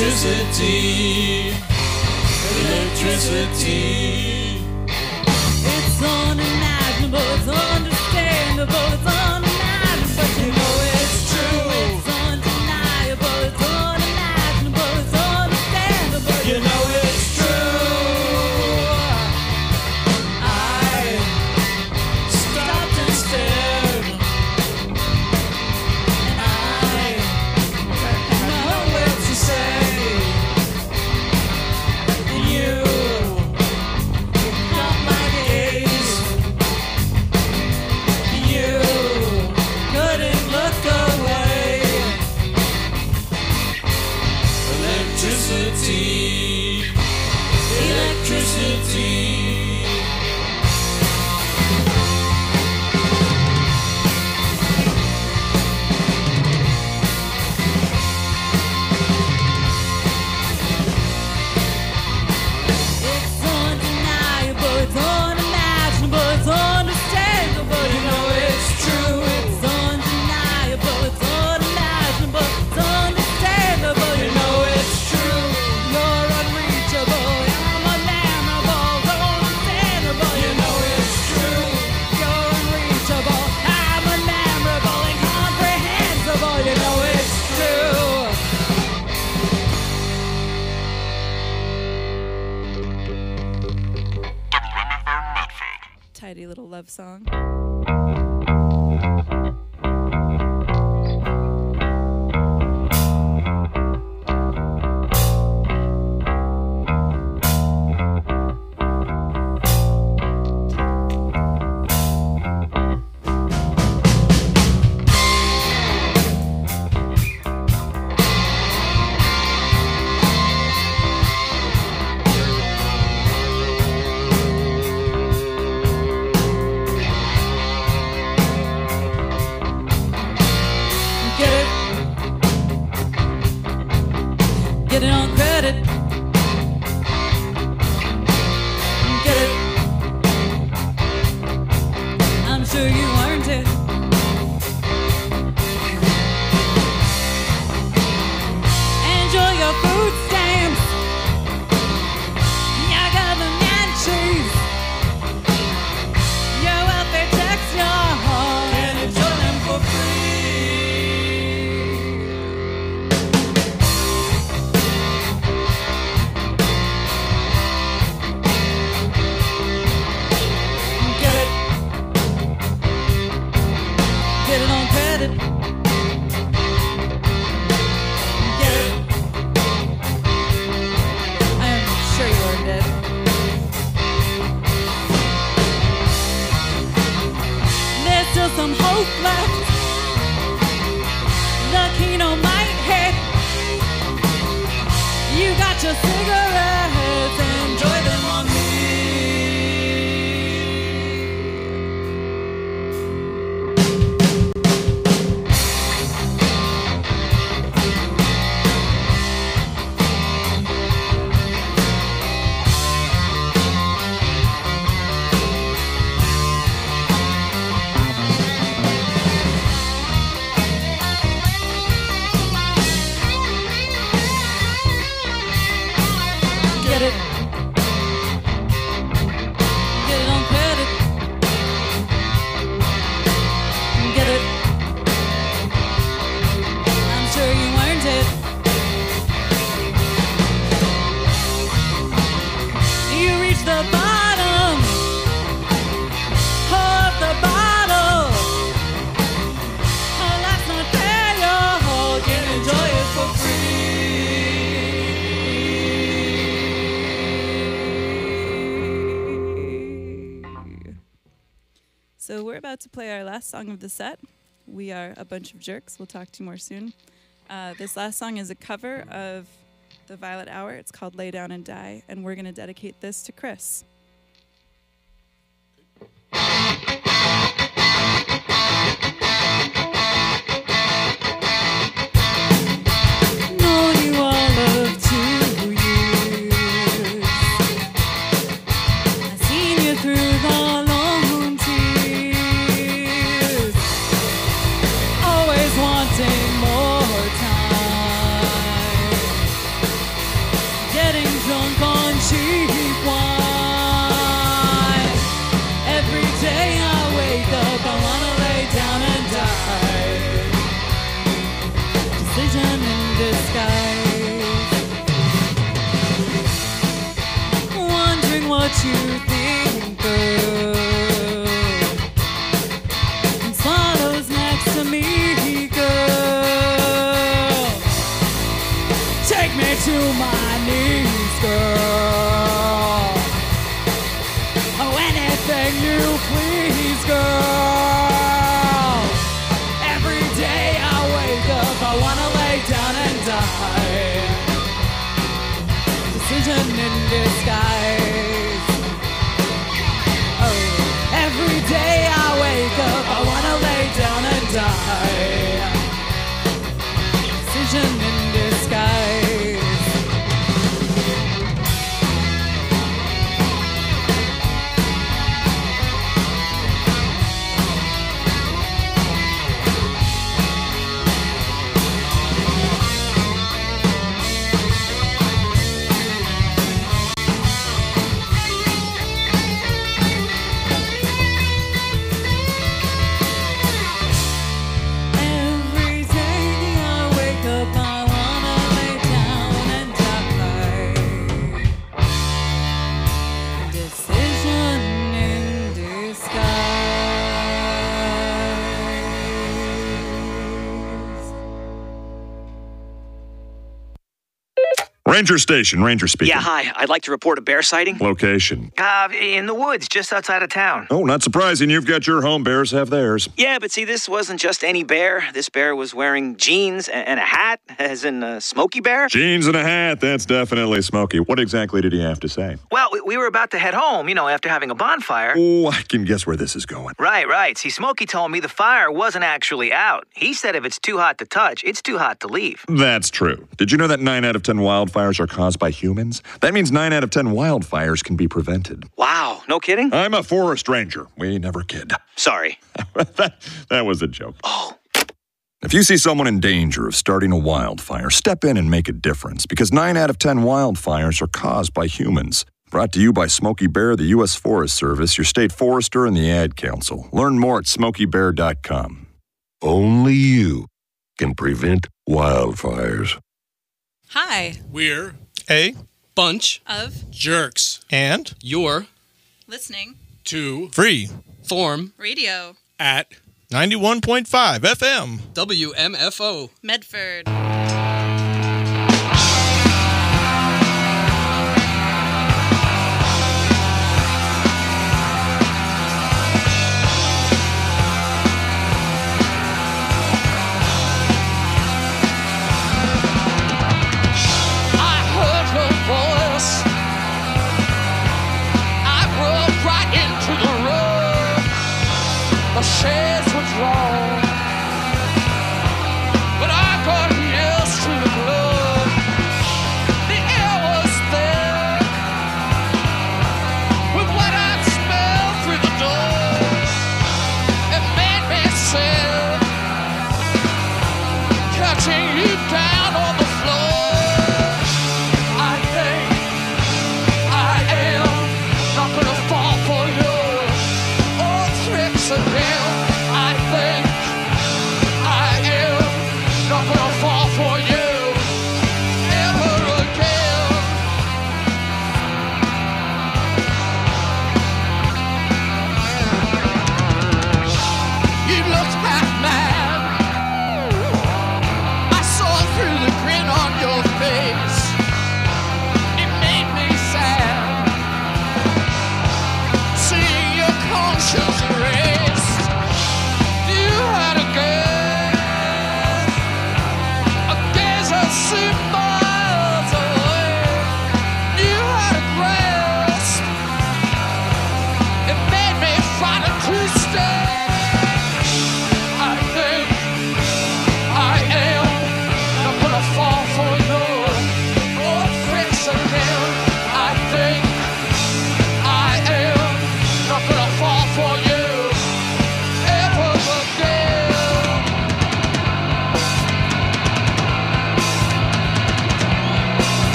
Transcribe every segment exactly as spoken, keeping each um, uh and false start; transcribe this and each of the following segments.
Electricity, electricity. It's unimaginable, it's understandable, it's unimaginable, but you know it's true. It's undeniable, it's unimaginable, it's understandable, you know it's true. I stopped and stared, and I had no words to say. And you caught my gaze. You couldn't look away. Electricity, electricity. It's undeniable, it's unimaginable, it's understandable, you know it's true. It's undeniable, it's unimaginable, it's understandable, you know it's true. You're unreachable, I'm unmemorable, it's understandable, you know it's true. You're unreachable, I'm unmemorable, incomprehensible, you know it's true. Tidy little love song. Get it? Get it on credit. Get it? I'm sure you earned it. Enjoy your food stamps, your government cheese, your welfare checks, your home, and enjoy them for Get it? Get it on credit. Get it? I'm sure you earned it. There's still some hope left. The Kino might hit. You got your cigarettes, enjoy them on me. Get it? Get it on credit. Get it? I'm sure you earned it. You reached the bottom of the bottle. Oh, life's not fair, you can enjoy it for free. So we're about to play our last song of the set. We are a bunch of jerks. We'll talk to you more soon. Uh, this last song is a cover of The Violet Hour. It's called Lay Down and Die, and we're going to dedicate this to Chris. Known you all of two years. I've seen you through the long tears. Always wanting more time. to my knees, girl. Oh, anything you please, girl. Every day I wake up, I wanna lay down and die. Decision in disguise. Oh, every day I wake up, I wanna lay down and die. Decision in disguise. Every day I wake up, I wanna lay down and die. Decision in disguise. Ranger Station, Ranger speaking. Yeah, hi. I'd like to report a bear sighting. Location. Uh, in the woods, just outside of town. Oh, not surprising. You've got your home. Bears have theirs. Yeah, but see, this wasn't just any bear. This bear was wearing jeans a- and a hat, as in a Smokey Bear. Jeans and a hat. That's definitely Smokey. What exactly did he have to say? Well, we, we were about to head home, you know, after having a bonfire. Oh, I can guess where this is going. Right, right. See, Smokey told me the fire wasn't actually out. He said if it's too hot to touch, it's too hot to leave. That's true. Did you know that nine out of ten wildfires are caused by humans? That means nine out of ten wildfires can be prevented. Wow, no kidding? I'm a forest ranger. We never kid. Sorry. that, that was a joke. Oh. If you see someone in danger of starting a wildfire, step in and make a difference, because nine out of ten wildfires are caused by humans. Brought to you by Smokey Bear, the U S Forest Service, your state forester, and the Ad Council. Learn more at smokey bear dot com. Only you can prevent wildfires. Hi, We're A bunch of jerks and your Listening. to free form Radio. at ninety-one point five F M. W M F O. Medford. Shades were drawn, but I got used to the glow. The air was thick with what I'd smell through the door. It made me sick, catching you down on the floor. I think I am not gonna fall for your old tricks again. Through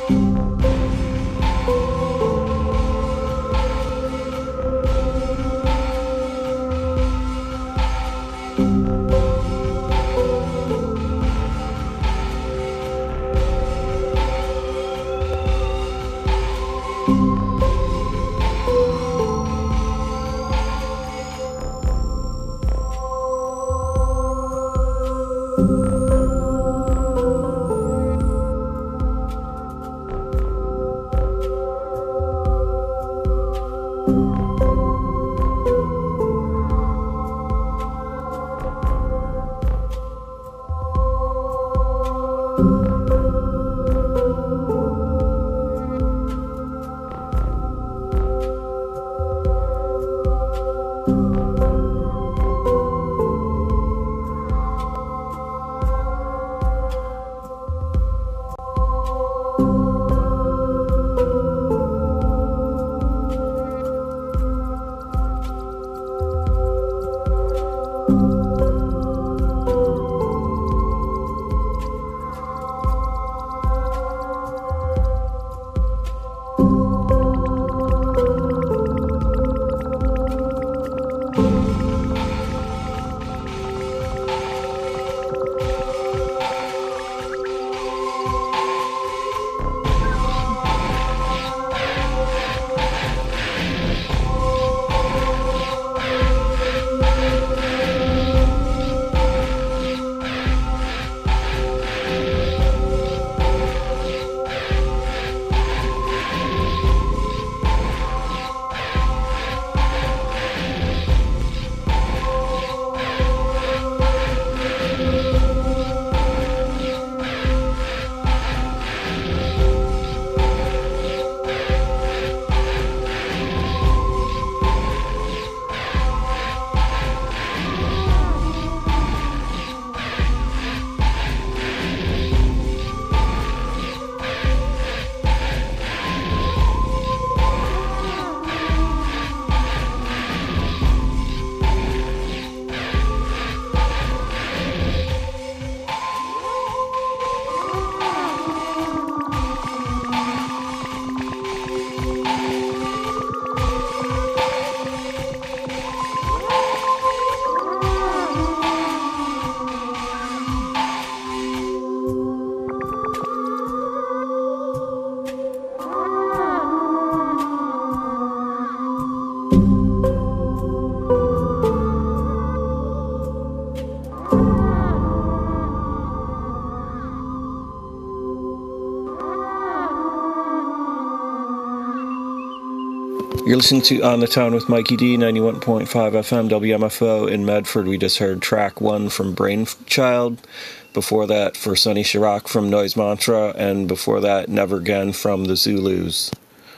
You're listening to On the Town with Mikey D, ninety-one point five F M, W M F O in Medford. We just heard track one from Brainchild. Before that, for Sonny Chirac from Noise Mantra. And before that, Never Again from the Zulus.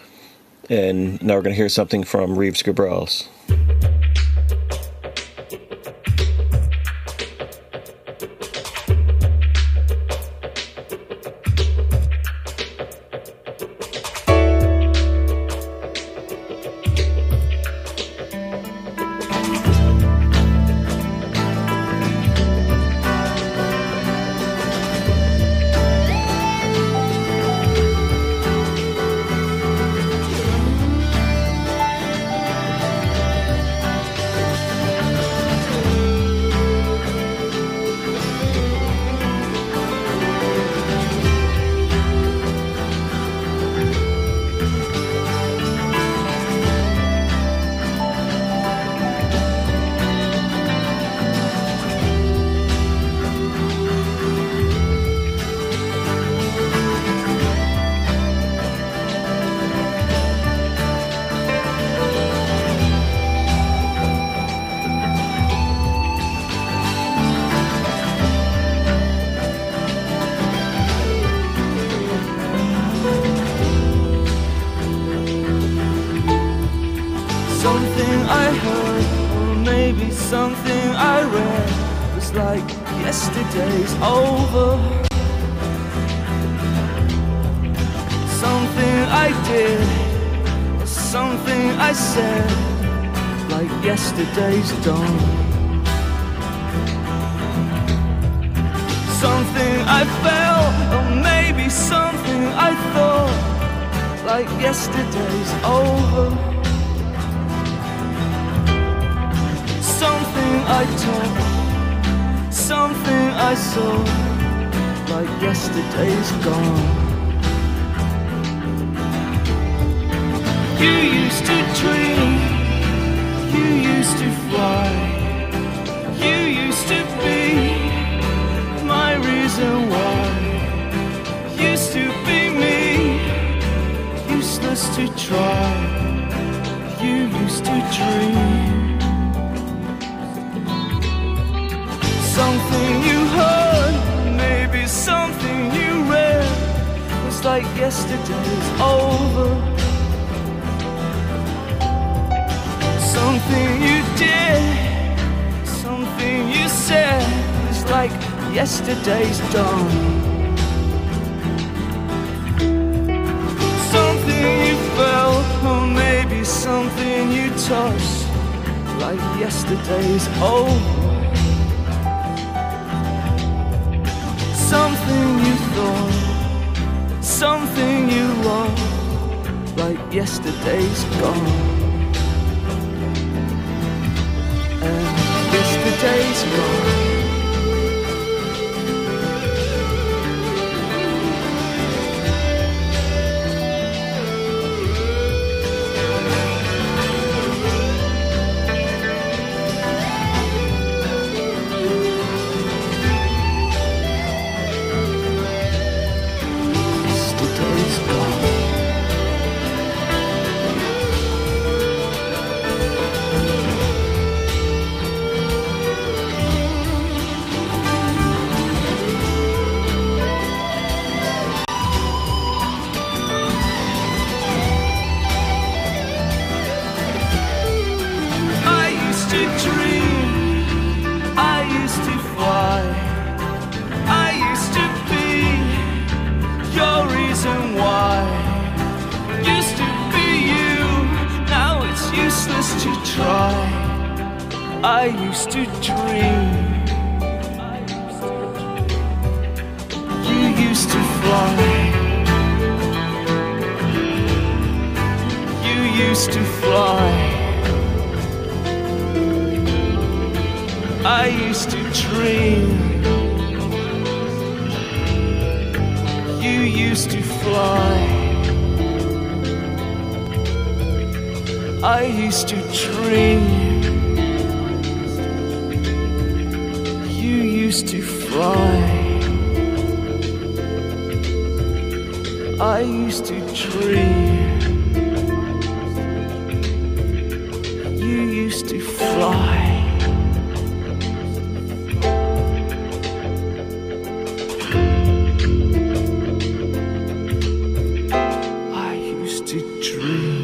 And now we're going to hear something from Reeves Gabrels. Something I heard, or maybe something I read, was like yesterday's over. Something I did, or something I said, like yesterday's done. Something I felt, or maybe something I thought, like yesterday's over. Something I touched, something I saw, like yesterday's gone. You used to dream, you used to fly, you used to be my reason why. Used to be me, useless to try. You used to dream. Something you heard, maybe something you read, was like yesterday's over. Something you did, something you said, was like yesterday's done. Something you felt, or maybe something you touched, like yesterday's over. Something you thought, something you loved, like yesterday's gone. And yesterday's gone. I used to dream. You used to fly. You used to fly. I used to dream. You used to fly. I used to dream. Used to fly. I used to dream. You used to fly. I used to dream.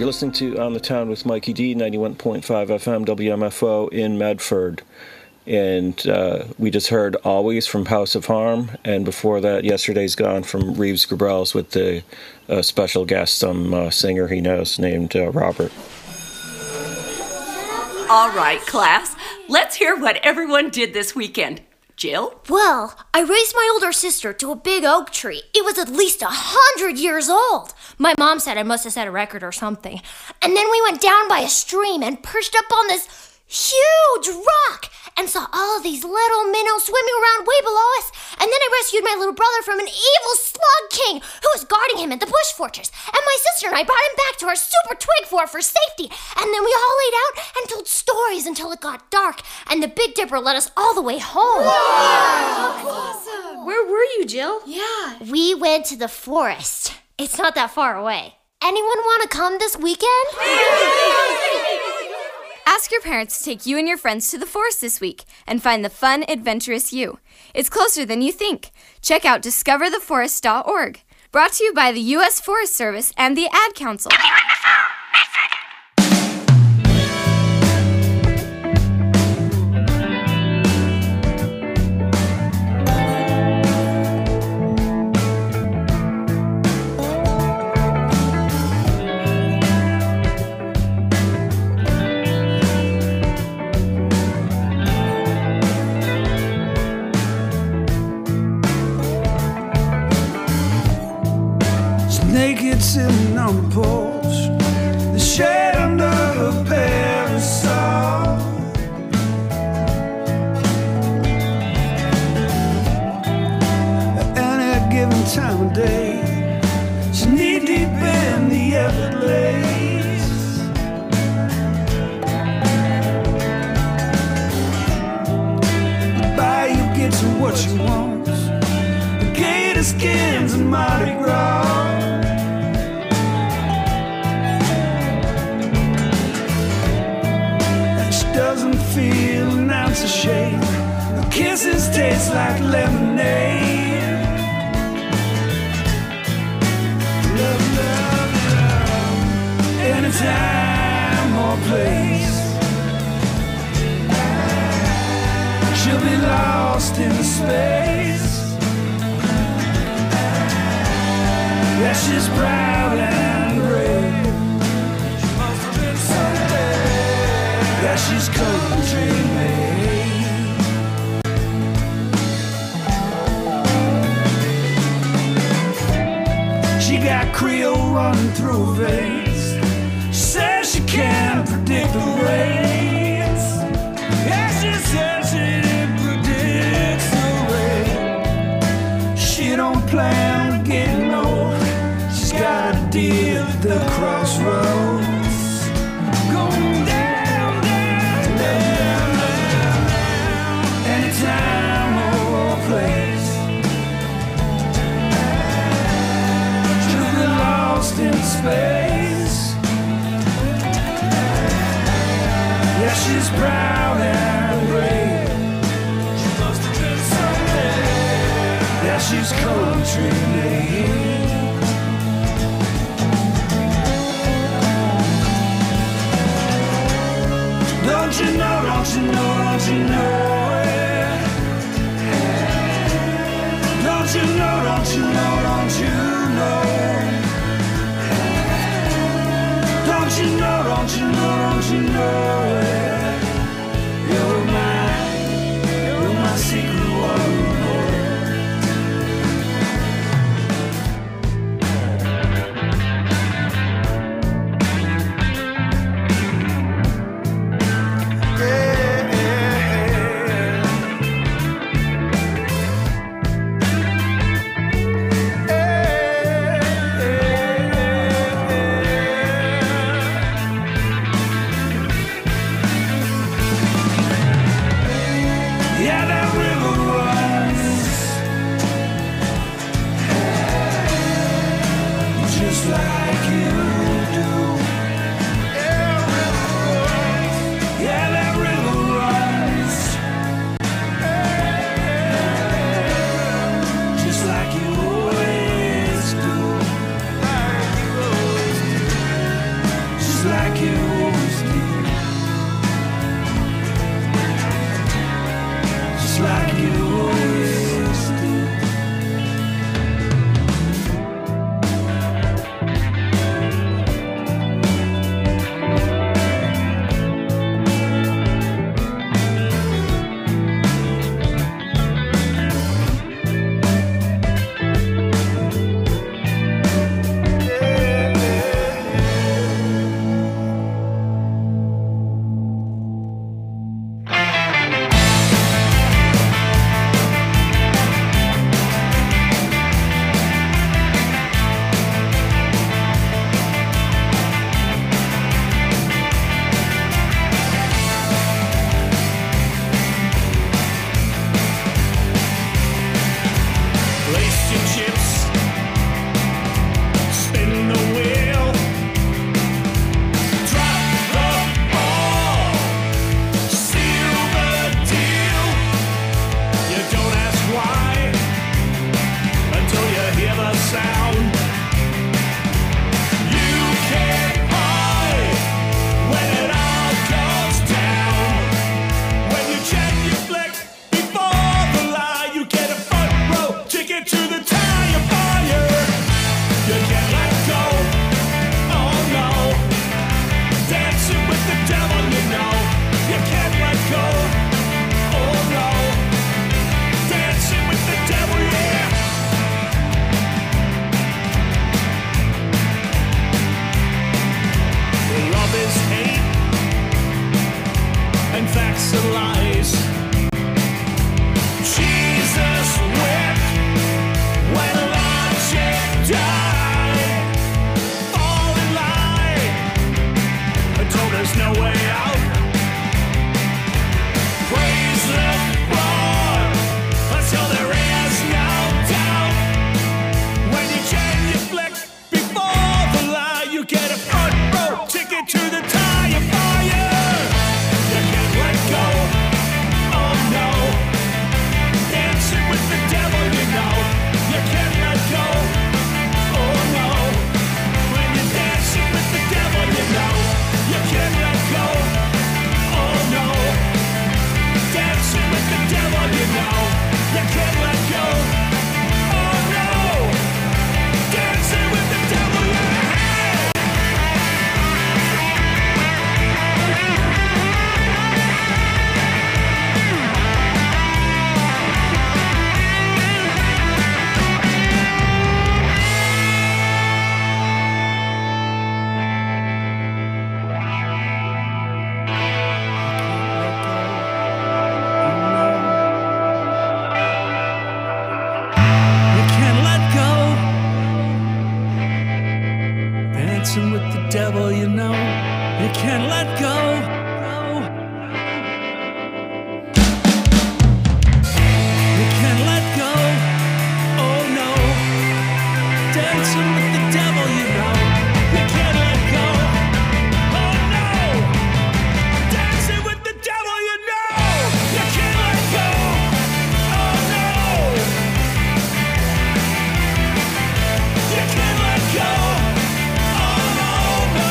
You're listening to On the Town with Mikey D, ninety-one point five F M W M F O in Medford. And uh, we just heard Always from House of Harm, and before that, Yesterday's Gone from Reeves Gabrels with the uh, special guest, some uh, singer he knows named uh, Robert. All right, class, let's hear what everyone did this weekend. Jill? Well, I raised my older sister to a big oak tree. It was at least a hundred years old. My mom said I must have set a record or something. And then we went down by a stream and perched up on this huge rock and saw all of these little minnows swimming around way below us. And then I rescued my little brother from an evil slug king who was guarding him at the bush fortress. And my sister and I brought him back to our super twig fort for safety. And then we all laid out and told stories until it got dark. And the Big Dipper led us all the way home. Wow! Awesome! Where were you, Jill? Yeah. We went to the forest. It's not that far away. Anyone want to come this weekend? Ask your parents to take you and your friends to the forest this week and find the fun, adventurous you. It's closer than you think. Check out discover the forest dot org. Brought to you by the U S Forest Service and the Ad Council. Naked sitting on the porch, the shade under her parasol. At any given time of day, she's knee deep in the Everglades. The bayou gets her what she wants, the gator skins and Mardi Gras. Doesn't feel an ounce of shame. Her kisses taste like lemonade. Love, love, love. Anytime or place, she'll be lost in space. Yeah, she's proud and brave. She must have been someday. Yeah, she's country made. She got Creole running through her veins. She says she can't predict the rains. Yeah, she says she predicts the rain. She don't plan on getting old. She's got a deal at the crossroads. Going down. Time or place, she'll be lost in space. Yeah, she's proud and brave. She must have been someday. Yeah, she's country made. Don't you know, don't you know, don't you know it? Don't you know, don't you know, don't you know? Don't you know, don't you know, don't you know it? You're mine, you're my secret one. dancing with the devil, you know. You can't let go. You can't let go. Oh no. Dancing with the devil, you know. You can't let go. Oh no. Dancing with the devil, you know. You can't let go. Oh no. You can't let go. Oh no, no.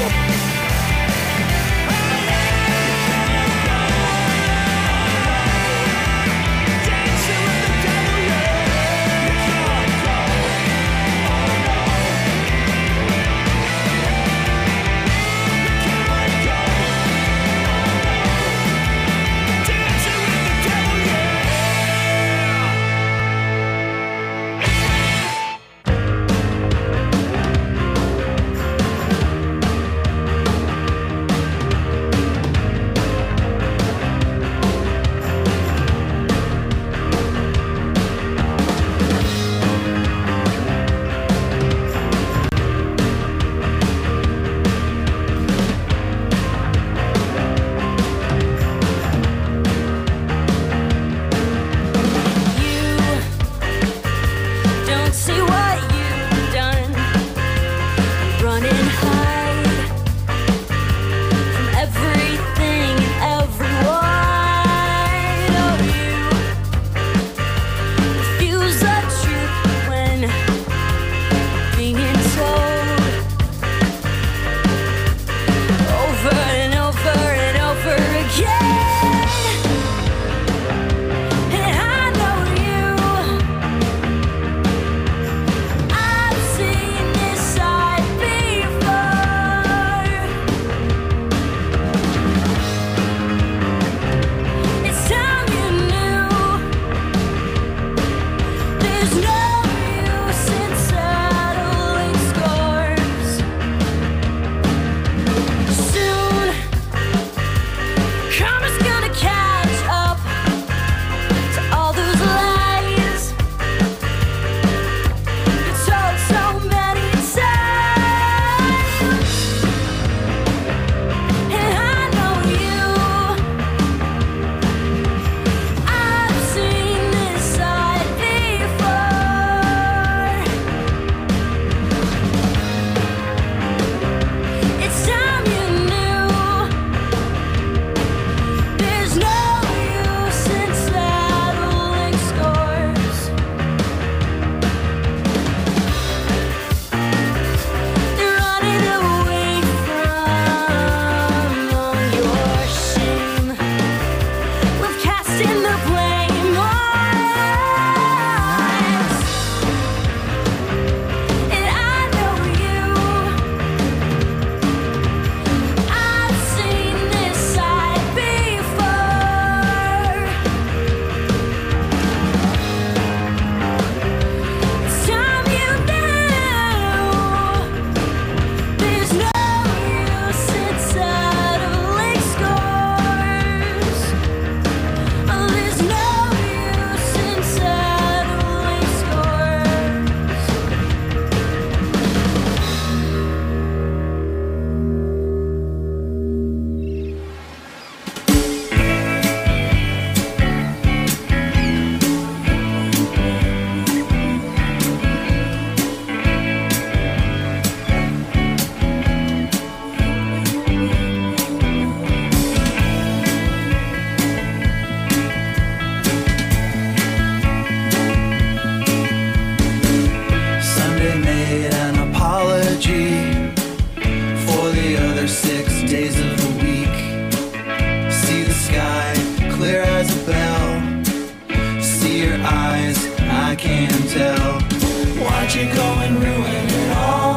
Why'd you go and ruin it all?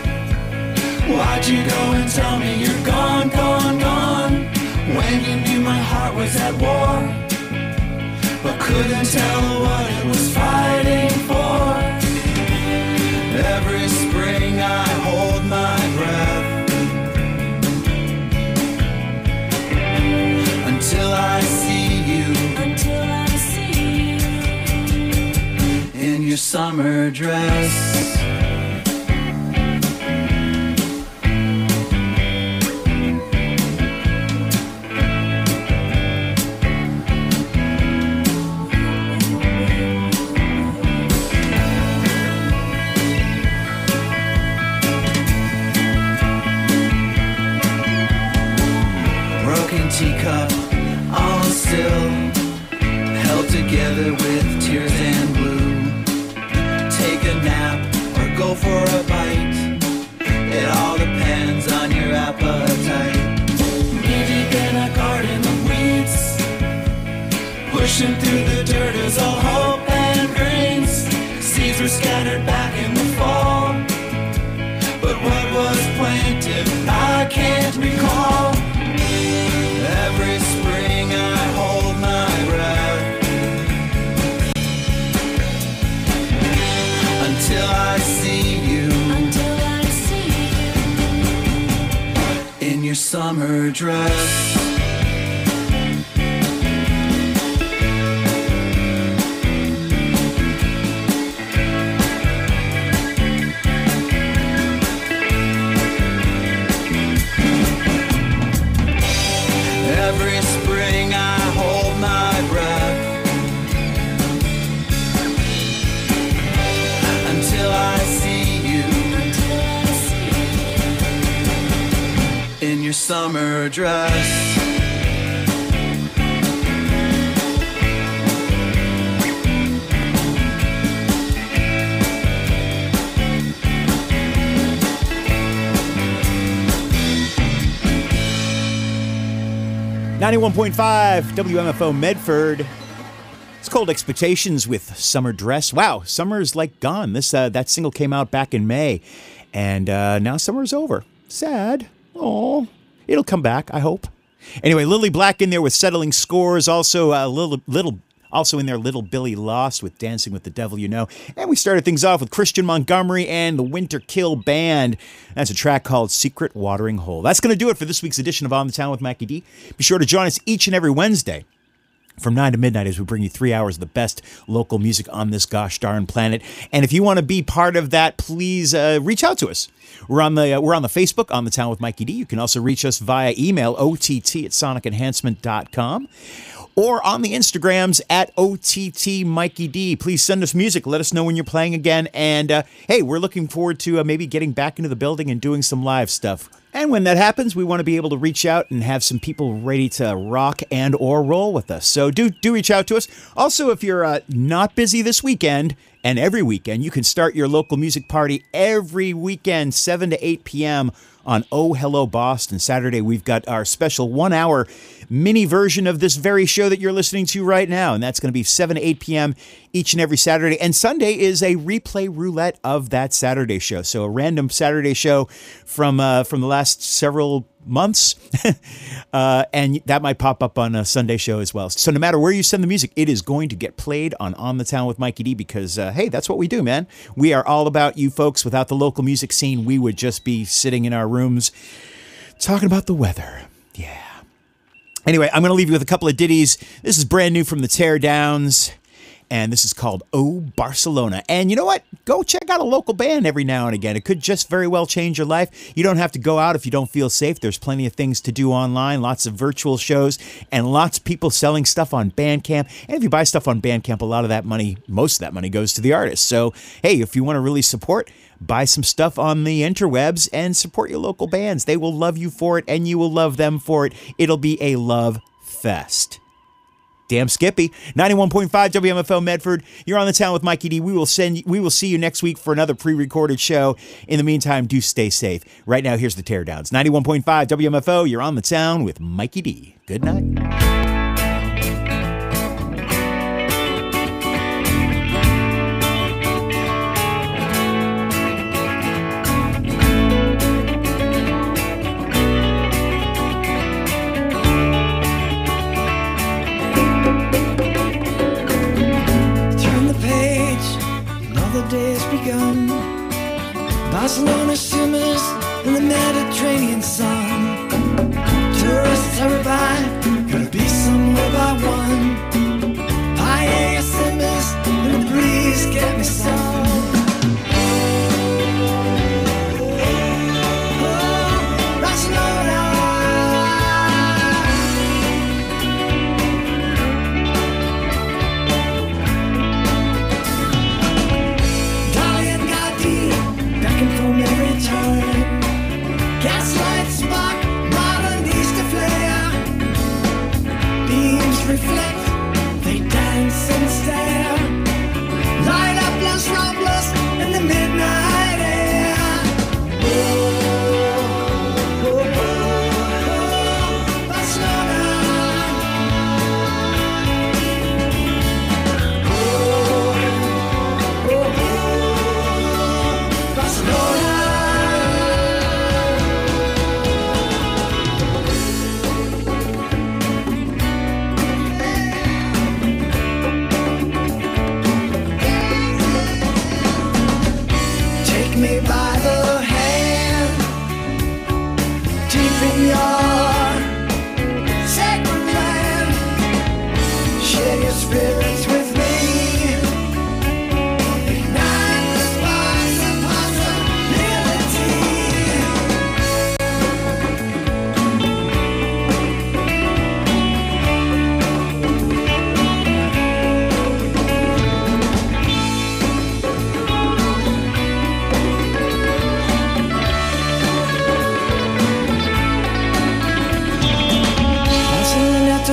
Why'd you go and tell me you're gone, gone, gone? When you knew my heart was at war, but couldn't tell what it was fighting for. Every spring I hold my breath until I see you, until I see you in your summer dress. teacup, all still, held together with tears and glue. Take a nap or go for a bite, it all depends on your appetite. Knee deep in a garden of weeds, pushing through the dirt is all hope and dreams. Seeds were scattered back in the fall, but what was planted I can't recall. Every spring I hold my breath until I see you, until I see you in your summer dress. Every spring I hold my breath until I see you, until I see you in your summer dress. ninety-one point five W M F O Medford. It's Cold Expectations with Summer Dress. Wow, summer's like gone. This uh, that single came out back in May, and uh, now summer's over. Sad. Oh, it'll come back, I hope. Anyway, Lily Black in there with Settling Scores. Also, a uh, little little. Also in there, Little Billy Lost with Dancing with the Devil You Know. And we started things off with Christian Montgomery and the Winter Kill Band. That's a track called Secret Watering Hole. That's going to do it for this week's edition of On the Town with Mikey D. Be sure to join us each and every Wednesday from nine to midnight as we bring you three hours of the best local music on this gosh darn planet. And if you want to be part of that, please uh, reach out to us. We're on the uh, we're on the Facebook, On the Town with Mikey D. You can also reach us via email, O T T at sonic enhancement dot com. Or on the Instagrams at O T T Mikey D. Please send us music. Let us know when you're playing again. And, uh, hey, we're looking forward to uh, maybe getting back into the building and doing some live stuff. And when that happens, we want to be able to reach out and have some people ready to rock and or roll with us. So do, do reach out to us. Also, if you're uh, not busy this weekend and every weekend, you can start your local music party every weekend, seven to eight p.m. on Oh Hello Boston. Saturday, we've got our special one-hour mini version of this very show that you're listening to right now, and that's going to be seven to eight p.m. each and every Saturday. And Sunday is a replay roulette of that Saturday show. So a random Saturday show from uh, from the last several months, uh, and that might pop up on a Sunday show as well. So no matter where you send the music, it is going to get played on On the Town with Mikey D because, uh, hey, that's what we do, man. We are all about you folks. Without the local music scene, we would just be sitting in our rooms talking about the weather. Yeah. Anyway, I'm going to leave you with a couple of ditties. This is brand new from the Teardowns, and this is called Oh Barcelona. And you know what? Go check out a local band every now and again. It could just very well change your life. You don't have to go out if you don't feel safe. There's plenty of things to do online, lots of virtual shows, and lots of people selling stuff on Bandcamp. And if you buy stuff on Bandcamp, a lot of that money, most of that money goes to the artist. So, hey, if you want to really support, buy some stuff on the interwebs and support your local bands. They will love you for it, and you will love them for it. It'll be a love fest. Damn Skippy. ninety-one point five W M F O Medford. You're On the Town with Mikey D. We will send. We will see you next week for another pre-recorded show. In the meantime, do stay safe. Right now, here's the Teardowns. ninety-one point five W M F O. You're On the Town with Mikey D. Good night. Day's begun. Barcelona shimmers in the Mediterranean sun. Tourists hurry by, gotta be somewhere by one. Paella simmers in the breeze, get me some. Oh, Barcelona. From every turn, gaslight spark, modern Easter flare.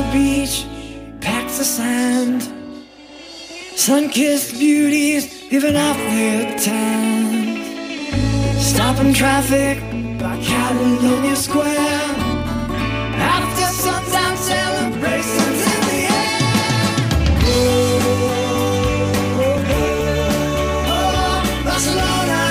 beach, packs of sand. Sun-kissed beauties giving off their tan. Stopping traffic by Catalonia Square. After sundown celebrations in the air. Oh, oh, oh, oh, Barcelona.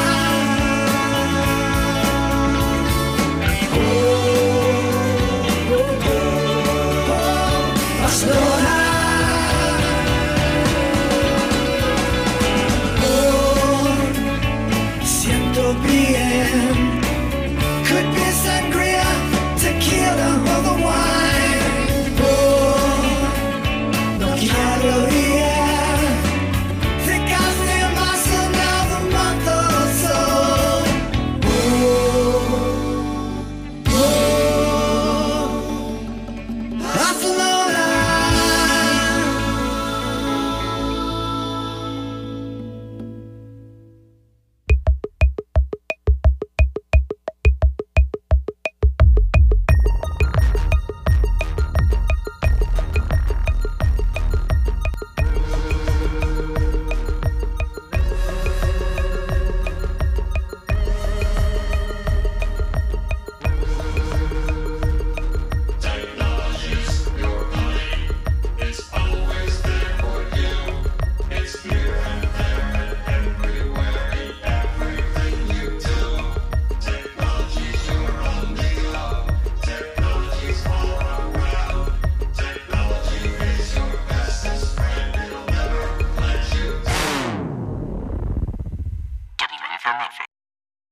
Oh, oh, oh, oh, Barcelona. Oh, siento bien.